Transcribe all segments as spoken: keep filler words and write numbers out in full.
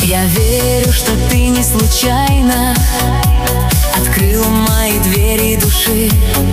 Я верю, что ты не случайно открыл мои двери души,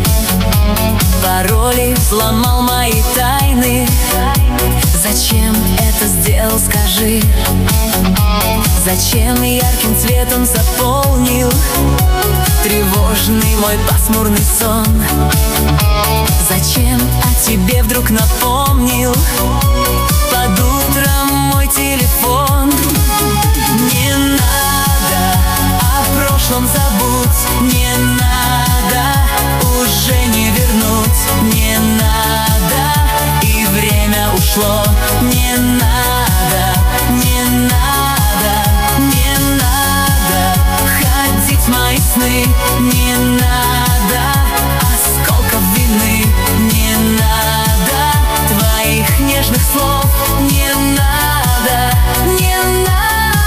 пароли, взломал мои тайны. Зачем это сделал, скажи? Зачем ярким цветом заполнил тревожный мой пасмурный сон? Зачем о тебе вдруг напомнил под утром мой телефон? Не надо, о прошлом забудь. Не надо, уже не вернуть. Не надо, и время ушло. Не надо, не надо, не надо ходить в мои сны. Не надо осколков вины. Не надо твоих нежных слов. Не надо, не надо.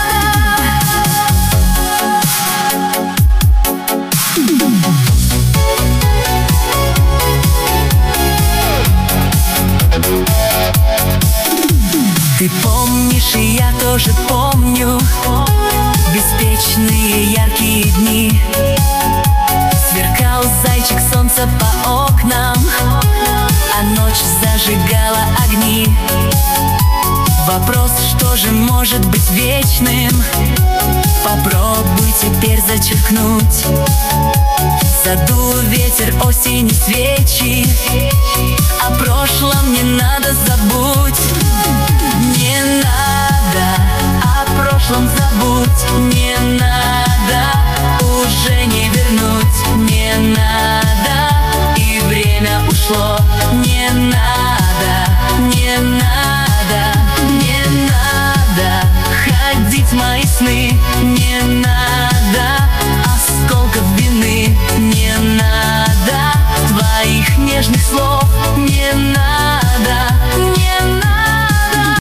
Ты помнишь, и я тоже помню беспечные яркие дни. Сверкал зайчик солнца по окнам, а ночь зажигала огни. Вопрос, что же может быть вечным? Попробуй теперь зачеркнуть. Задул ветер осени свечи, о прошлом не надо, забудь. Не надо, о прошлом забудь. Не надо, уже не вернуть. Не надо, и время ушло. Не надо, не надо, не надо ходить в мои сны. Не